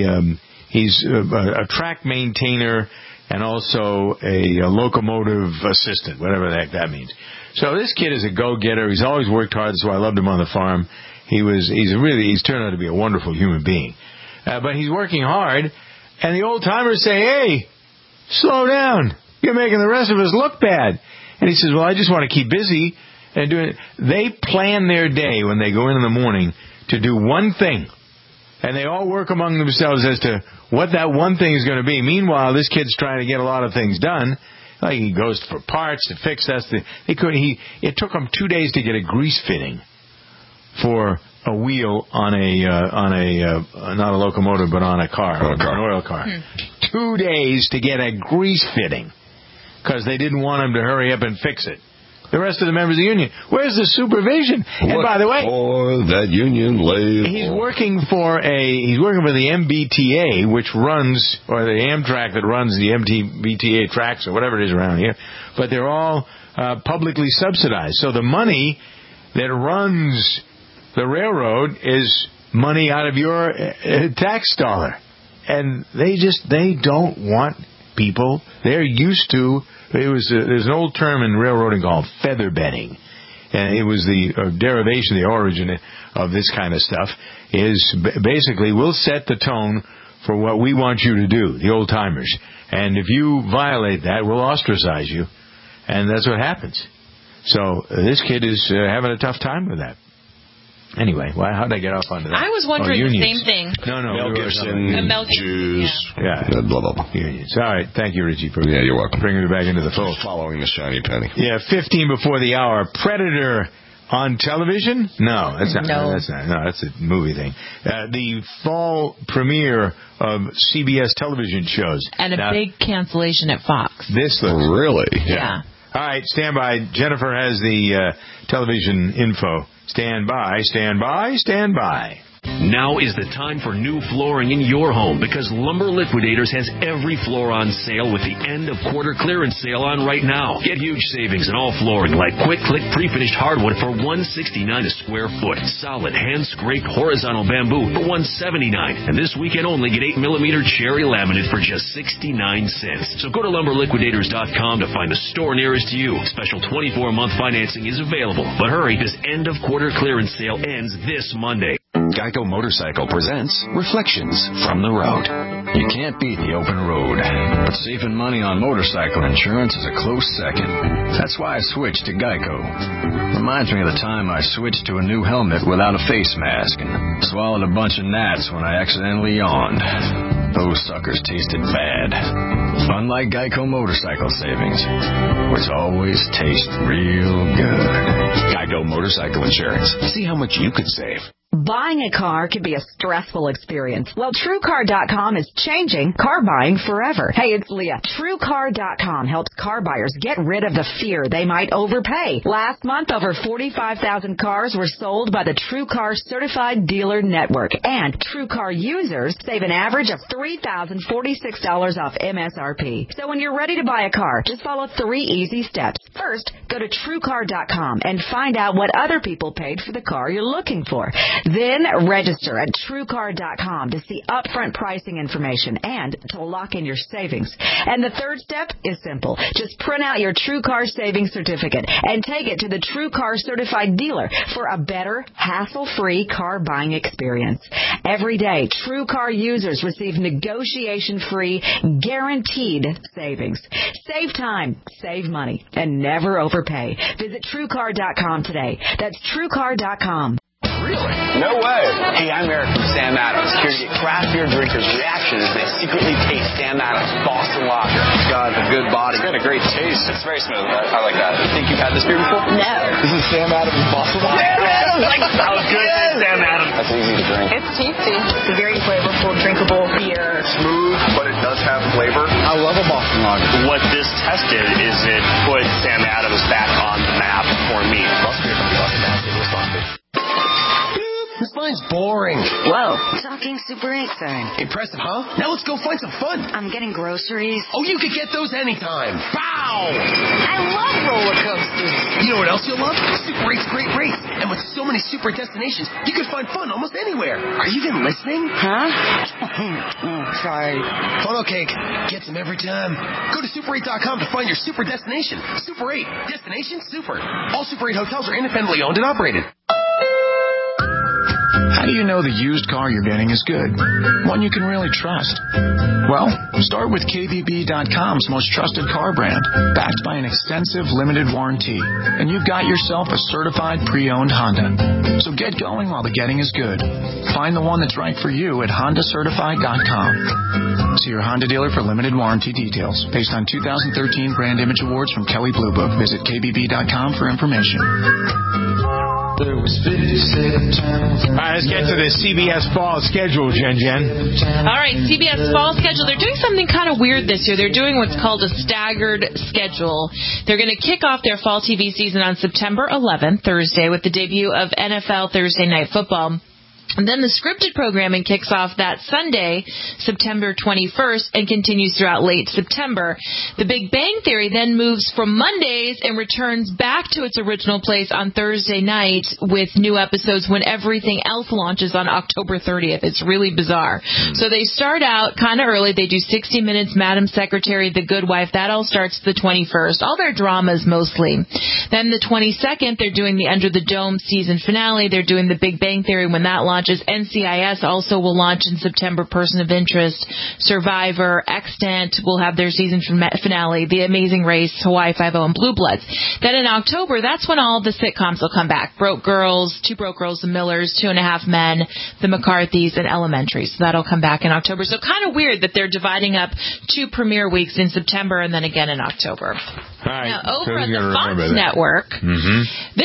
a track maintainer and also a locomotive assistant, whatever the heck that means. So this kid is a go-getter. He's always worked hard. That's why I loved him on the farm. He's turned out to be a wonderful human being. But he's working hard, and the old-timers say, hey, slow down. You're making the rest of us look bad. And he says, well, I just want to keep busy and doing it. They plan their day when they go in the morning to do one thing. And they all work among themselves as to what that one thing is going to be. Meanwhile, this kid's trying to get a lot of things done. Like he goes for parts to fix that. It took him 2 days to get a grease fitting for a wheel on not a locomotive, but on a car, an oil car. 2 days to get a grease fitting because they didn't want him to hurry up and fix it. The rest of the members of the union. Where's the supervision? And by the way, that union he's working for the MBTA, which runs, or the Amtrak that runs the MBTA tracks or whatever it is around here. But they're all publicly subsidized. So the money that runs the railroad is money out of your tax dollar. And they don't want people. They're used to... there's an old term in railroading called feather bedding. And it was the derivation, the origin of this kind of stuff, is basically we'll set the tone for what we want you to do, the old timers. And if you violate that, we'll ostracize you. And that's what happens. So this kid is having a tough time with that. Anyway, how did I get off onto that? I was wondering the same thing. No. Mel Gibson, Jews, blah, blah, blah. Unions. All right. Thank you, Richie, for you're welcome. bringing me back into the fold. Following the shiny penny. Yeah, 15 before the hour. Predator On television? No, that's not. No. That's not. No, that's a movie thing. The fall premiere of CBS television shows. And a big cancellation at Fox. This looks really. Yeah. All right, stand by. Jennifer has the television info. Stand by, stand by, stand by. Now is the time for new flooring in your home because Lumber Liquidators has every floor on sale with the end of quarter clearance sale on right now. Get huge savings in all flooring like Quick Click pre-finished hardwood for $169 a square foot. Solid hand-scraped horizontal bamboo for $179. And this weekend only get 8mm cherry laminate for just 69 cents. So go to LumberLiquidators.com to find the store nearest to you. Special 24-month financing is available. But hurry, this end of quarter clearance sale ends this Monday. Geico Motorcycle presents Reflections from the Road. You can't beat the open road, but saving money on motorcycle insurance is a close second. That's why I switched to Geico. Reminds me of the time I switched to a new helmet without a face mask and swallowed a bunch of gnats when I accidentally yawned. Those suckers tasted bad. Unlike Geico Motorcycle Savings, which always taste real good. Geico Motorcycle Insurance. See how much you could save. Buying a car can be a stressful experience. Well, TrueCar.com is changing car buying forever. Hey, it's Leah. TrueCar.com helps car buyers get rid of the fear they might overpay. Last month, over 45,000 cars were sold by the TrueCar Certified Dealer Network. And TrueCar users save an average of $3,046 off MSRP. So when you're ready to buy a car, just follow 3 easy steps. First, go to TrueCar.com and find out what other people paid for the car you're looking for. Then register at TrueCar.com to see upfront pricing information and to lock in your savings. And the third step is simple. Just print out your TrueCar savings certificate and take it to the TrueCar certified dealer for a better, hassle-free car buying experience. Every day, TrueCar users receive negotiation-free, guaranteed savings. Save time, save money, and never overpay. Visit TrueCar.com today. That's TrueCar.com. Really? No way. Hey, I'm Eric from Sam Adams, here to get craft beer drinkers' reaction as they secretly taste Sam Adams Boston Lager. God, it's a good body. It's got a great taste. It's very smooth. I like that. Think you've had this beer before? No. This is Sam Adams Boston Lager. Sam Adams! Like, that was good. Sam Adams. That's easy to drink. It's tasty. It's a very flavorful, drinkable beer. Smooth, but it does have flavor. I love a Boston Lager. What this test did is it put Sam Adams back on the map for me. Boston beer from Boston, Mass. This line's boring. Whoa. Talking Super 8, son. Impressive, huh? Now let's go find some fun. I'm getting groceries. Oh, you could get those anytime. Bow! I love roller coasters. You know what else you'll love? Super 8's great race. And with so many super destinations, you could find fun almost anywhere. Are you even listening? Huh? Sorry. Funnel cake. Gets them every time. Go to Super8.com to find your super destination. Super 8. Destination super. All Super 8 hotels are independently owned and operated. How do you know the used car you're getting is good? One you can really trust? Well, start with KBB.com's most trusted car brand, backed by an extensive limited warranty. And you've got yourself a certified pre-owned Honda. So get going while the getting is good. Find the one that's right for you at HondaCertified.com. See your Honda dealer for limited warranty details. Based on 2013 Brand Image Awards from Kelley Blue Book. Visit KBB.com for information. All right, let's get to the CBS fall schedule, Jen. All right, CBS fall schedule. They're doing something kind of weird this year. They're doing what's called a staggered schedule. They're going to kick off their fall TV season on September 11th, Thursday, with the debut of NFL Thursday Night Football. And then the scripted programming kicks off that Sunday, September 21st, and continues throughout late September. The Big Bang Theory then moves from Mondays and returns back to its original place on Thursday night with new episodes when everything else launches on October 30th. It's really bizarre. So they start out kind of early. They do 60 Minutes, Madam Secretary, The Good Wife. That all starts the 21st. All their dramas mostly. Then the 22nd, they're doing the Under the Dome season finale. They're doing The Big Bang Theory when that launches. NCIS also will launch in September. Person of Interest, Survivor, Extant will have their season finale. The Amazing Race, Hawaii Five-0, and Blue Bloods. Then in October, that's when all the sitcoms will come back. Broke Girls, Two Broke Girls, The Millers, 2.5 Men, The McCarthys, and Elementary. So that'll come back in October. So kind of weird that they're dividing up 2 premiere weeks in September and then again in October. All right. Now, over on the Fox Network, this is a big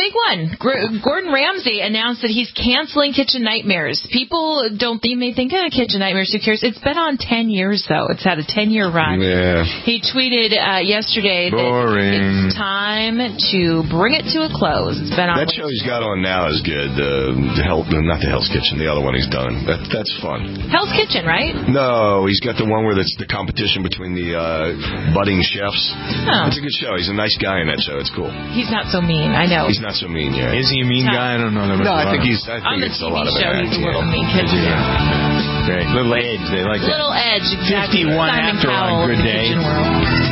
big one. Gordon Ramsay announced that he's canceling Kitchen Nightmares. People you may think, Kitchen Nightmares, who cares? It's been on 10 years, though. It's had a 10-year run. Yeah. He tweeted yesterday that it's time to bring it to a close. It's been on. That show he's got on now is good. Not the Hell's Kitchen, the other one he's done. That's fun. Hell's Kitchen, right? No, he's got the one where it's the competition between the budding chefs. Oh. It's a good show. He's a nice guy in that show. It's cool. He's not so mean. I know. He's not so mean, yeah. Is he a mean guy? I don't know. No, I think it's a lot of show, an act. he's a little mean kid. Great. Little edge. They like that. Little edge, exactly. 51 Simon after Cowell on Good Day. Kitchen World.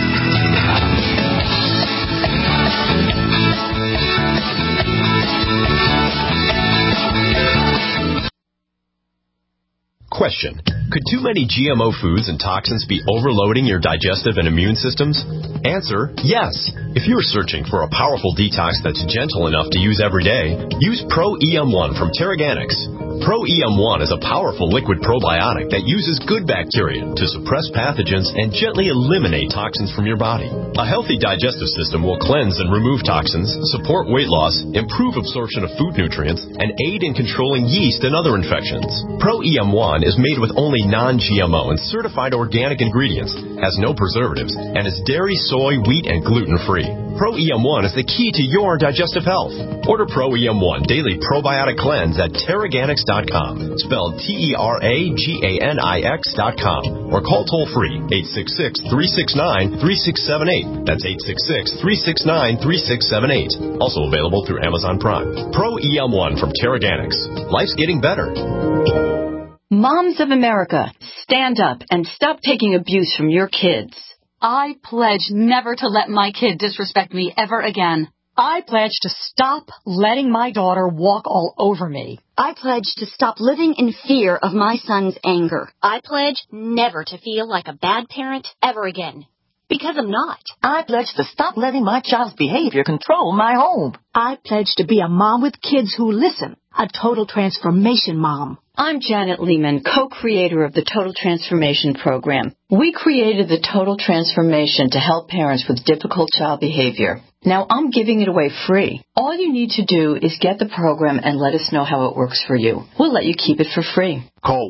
Question. Could too many GMO foods and toxins be overloading your digestive and immune systems? Answer, yes. If you're searching for a powerful detox that's gentle enough to use every day, use Pro-EM1 from Terraganics. Pro-EM1 is a powerful liquid probiotic that uses good bacteria to suppress pathogens and gently eliminate toxins from your body. A healthy digestive system will cleanse and remove toxins, support weight loss, improve absorption of food nutrients, and aid in controlling yeast and other infections. Pro-EM1 is made with only non-GMO and certified organic ingredients, has no preservatives, and is dairy, soy, wheat, and gluten-free. Pro-EM1 is the key to your digestive health. Order Pro-EM1 Daily Probiotic Cleanse at Terraganics.com, spelled Terraganix.com, or call toll-free 866-369-3678. That's 866-369-3678. Also available through Amazon Prime. Pro-EM1 from Terraganics. Life's getting better. Moms of America, stand up and stop taking abuse from your kids. I pledge never to let my kid disrespect me ever again. I pledge to stop letting my daughter walk all over me. I pledge to stop living in fear of my son's anger. I pledge never to feel like a bad parent ever again. Because I'm not. I pledge to stop letting my child's behavior control my home. I pledge to be a mom with kids who listen, a total transformation mom. I'm Janet Lehman, co-creator of the Total Transformation Program. We created the Total Transformation to help parents with difficult child behavior. Now I'm giving it away free. All you need to do is get the program and let us know how it works for you. We'll let you keep it for free. Call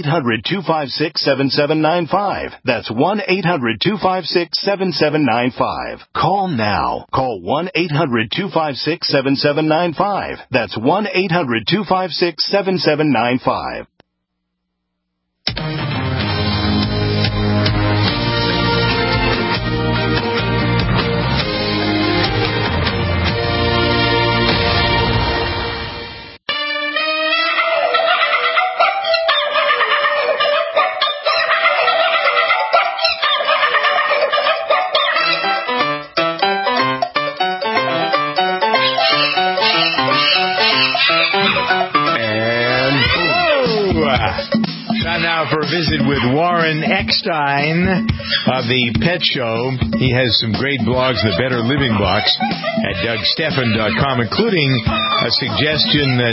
1-800-256-7795. That's 1-800-256-7795. Call now. Call 1-800-256-7795. That's 1-800-256-7795. Time now for a visit with Warren Eckstein of The Pet Show. He has some great blogs, the Better Living Box, at DougStephan.com, including a suggestion that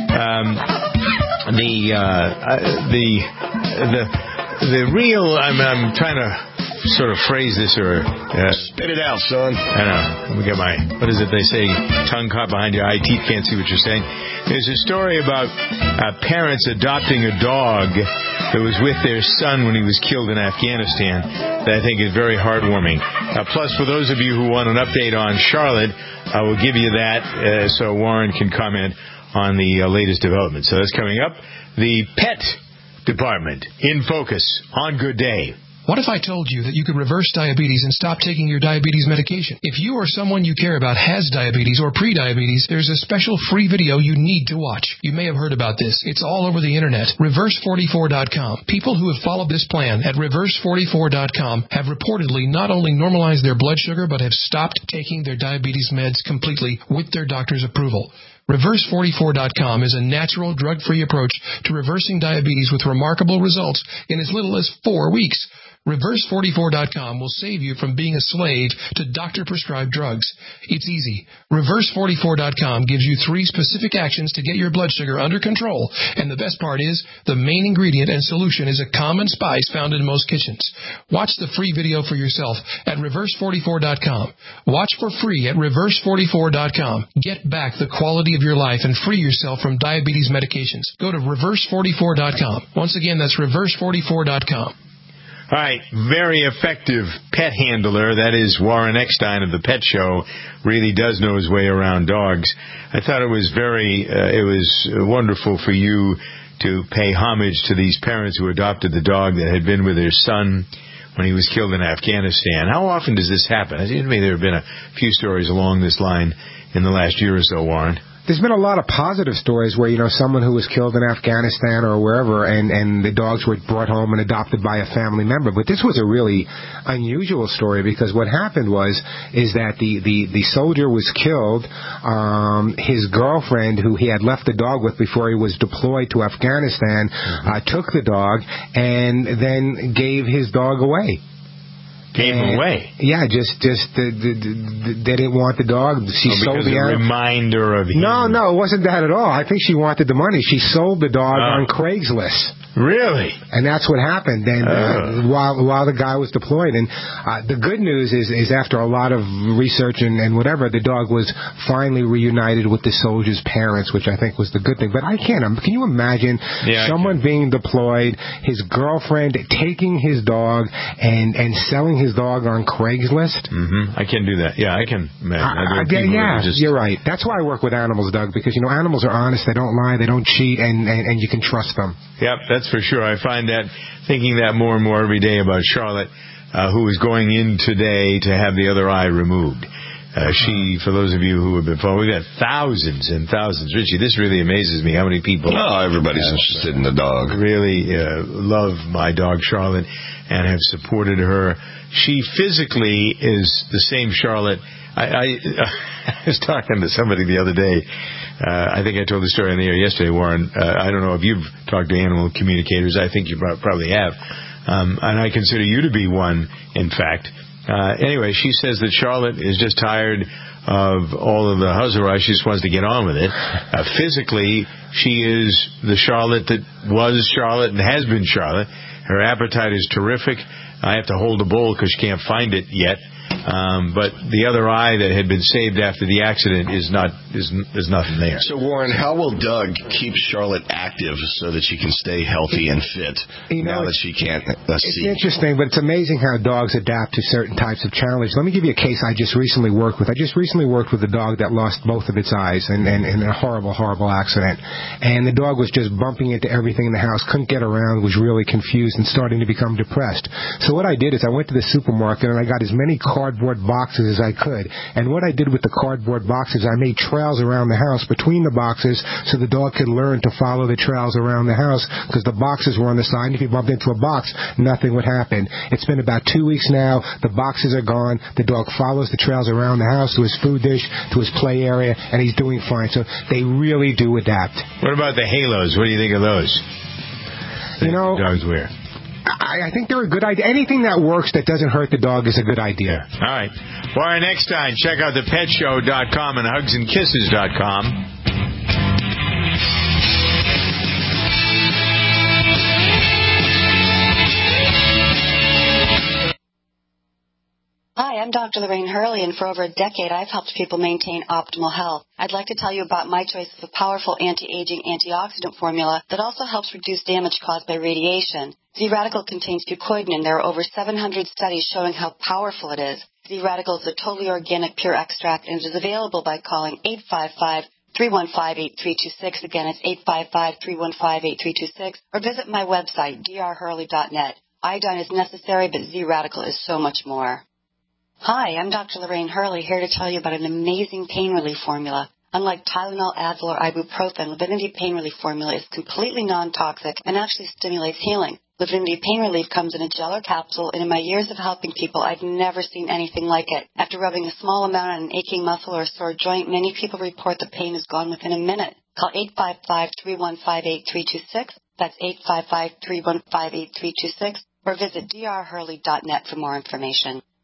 the real. I'm trying to sort of phrase this or spit it out, son. I know. Let me get my, what is it they say, tongue caught behind your eye, teeth can't see what you're saying. There's a story about parents adopting a dog that was with their son when he was killed in Afghanistan that I think is very heartwarming. Plus, for those of you who want an update on Charlotte, I will give you that so Warren can comment on the latest developments. So that's coming up. The Pet Department in focus on Good Day. What if I told you that you could reverse diabetes and stop taking your diabetes medication? If you or someone you care about has diabetes or prediabetes, there's a special free video you need to watch. You may have heard about this. It's all over the internet. Reverse44.com. People who have followed this plan at Reverse44.com have reportedly not only normalized their blood sugar, but have stopped taking their diabetes meds completely with their doctor's approval. Reverse44.com is a natural, drug-free approach to reversing diabetes with remarkable results in as little as 4 weeks. Reverse44.com will save you from being a slave to doctor-prescribed drugs. It's easy. Reverse44.com gives you 3 specific actions to get your blood sugar under control. And the best part is, the main ingredient and solution is a common spice found in most kitchens. Watch the free video for yourself at Reverse44.com. Watch for free at Reverse44.com. Get back the quality of your life and free yourself from diabetes medications. Go to Reverse44.com. Once again, that's Reverse44.com. All right, very effective pet handler. That is Warren Eckstein of the Pet Show. Really does know his way around dogs. I thought it was wonderful for you to pay homage to these parents who adopted the dog that had been with their son when he was killed in Afghanistan. How often does this happen? It seems to me there have been a few stories along this line in the last year or so, Warren. There's been a lot of positive stories where, someone who was killed in Afghanistan or wherever, and the dogs were brought home and adopted by a family member. But this was a really unusual story because what happened is that the soldier was killed. His girlfriend, who he had left the dog with before he was deployed to Afghanistan, took the dog and then gave his dog away. Gave him away. Yeah, just they didn't want the dog. She sold the animal. Reminder of him. No, it wasn't that at all. I think she wanted the money. She sold the dog on Craigslist. Really? And that's what happened. And while the guy was deployed, and the good news is after a lot of research and whatever, the dog was finally reunited with the soldier's parents, which I think was the good thing. But can you imagine someone being deployed, his girlfriend taking his dog and selling his dog on Craigslist? Mm-hmm. I can do that. Yeah, I can imagine. You're right. That's why I work with animals, Doug, because animals are honest. They don't lie. They don't cheat, and you can trust them. Yep, that's for sure. I find that, thinking that more and more every day about Charlotte, who is going in today to have the other eye removed. She, for those of you who have been following, we've got thousands and thousands. Richie, this really amazes me how many people... everybody's interested in the dog. Really love my dog Charlotte and have supported her. She physically is the same Charlotte. I was talking to somebody the other day. I think I told the story on the air yesterday, Warren. I don't know if you've talked to animal communicators. I think you probably have. And I consider you to be one, in fact. Anyway, she says that Charlotte is just tired of all of the huzzarai. She just wants to get on with it. Physically, she is the Charlotte that was Charlotte and has been Charlotte. Her appetite is terrific. I have to hold a bowl because she can't find it yet. But the other eye that had been saved after the accident is there's nothing there. So, Warren, how will Doug keep Charlotte active so that she can stay healthy and fit now that she can't see? It's interesting, but it's amazing how dogs adapt to certain types of challenge. Let me give you a case I just recently worked with. I just recently worked with a dog that lost both of its eyes in a horrible, horrible accident. And the dog was just bumping into everything in the house, couldn't get around, was really confused and starting to become depressed. So what I did is I went to the supermarket and I got as many cardboard boxes as I could. And what I did with the cardboard boxes, I made trails around the house between the boxes so the dog could learn to follow the trails around the house because the boxes were on the side. And if he bumped into a box, nothing would happen. It's been about 2 weeks now. The boxes are gone. The dog follows the trails around the house to his food dish, to his play area, and he's doing fine. So they really do adapt. What about the halos? What do you think of those? Dogs wear. I think they're a good idea. Anything that works that doesn't hurt the dog is a good idea. All right. Warren Eckstein, check out thepetshow.com and hugsandkisses.com. Hi, I'm Dr. Lorraine Hurley, and for over a decade, I've helped people maintain optimal health. I'd like to tell you about my choice of a powerful anti-aging antioxidant formula that also helps reduce damage caused by radiation. Z-Radical contains fucoidan, and there are over 700 studies showing how powerful it is. Z-Radical is a totally organic, pure extract, and it is available by calling 855-315-8326. Again, it's 855-315-8326, or visit my website, drhurley.net. Iodine is necessary, but Z-Radical is so much more. Hi, I'm Dr. Lorraine Hurley, here to tell you about an amazing pain relief formula. Unlike Tylenol, Advil, or ibuprofen, Livinity Pain Relief Formula is completely non-toxic and actually stimulates healing. Livinity Pain Relief comes in a gel or capsule, and in my years of helping people, I've never seen anything like it. After rubbing a small amount on an aching muscle or a sore joint, many people report the pain is gone within a minute. Call 855-315-8326. That's 855-315-8326. or visit drhurley.net for more information.